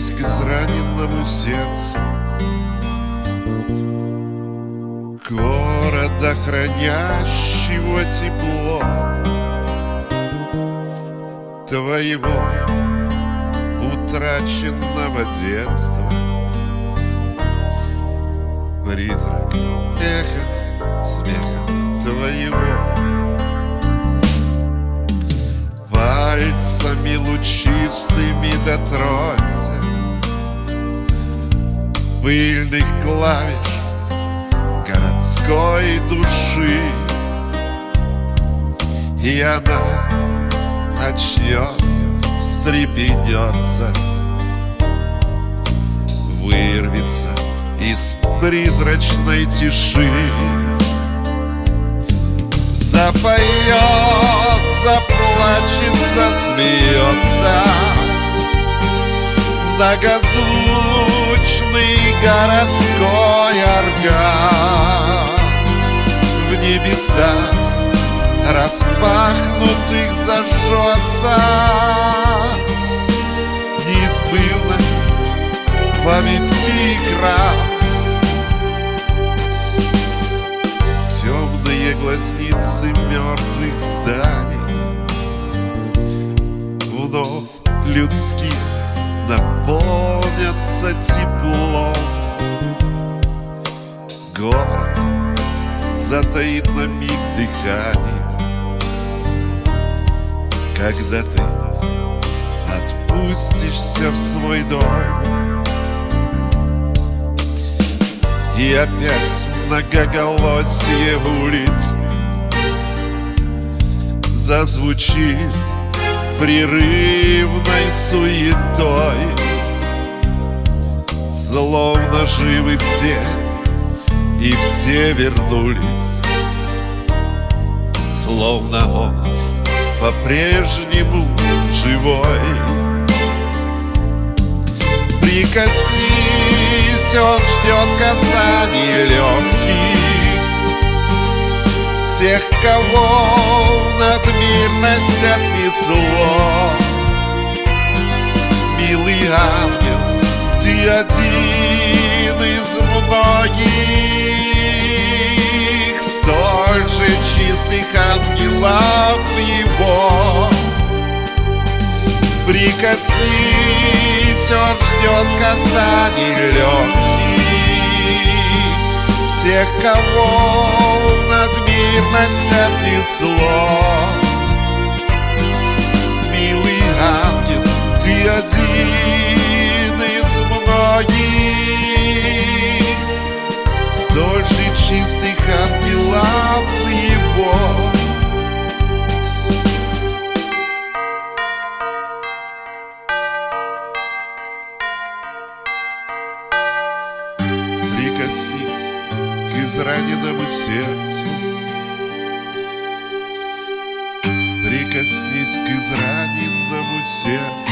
Прикоснись к израненному сердцу города, хранящего тепло твоего утраченного детства. Призрак эхо смеха твоего, пальцами лучистыми дотронься пыльных клавиш городской души, и она очнется, встрепенется, вырвется из призрачной тиши, запоет, заплачет, засмеется многозвучный городской орган. В небесах распахнутых зажжется неизбывной памяти экран. Темные глазницы мертвых зданий вновь людских наполнятся теплом. Город затаит на миг дыхание, когда ты отпустишься в свой дом. И опять многоголосие улиц зазвучит прерывной суетой, словно живы все, и все вернулись, словно он по-прежнему живой. Прикоснись, он ждет касаний легких всех, кого в надмирность отнесло. Милый ангел, ты один из многих, столь же чистых ангелов его. Прикоснись, он ждет касаний легких всех, кого в надмирность отнесло. Милый ангел, ты один из многих, столь же чистых ангелов его. Прикоснись к израненному сердцу, прикоснись к израненному сердцу.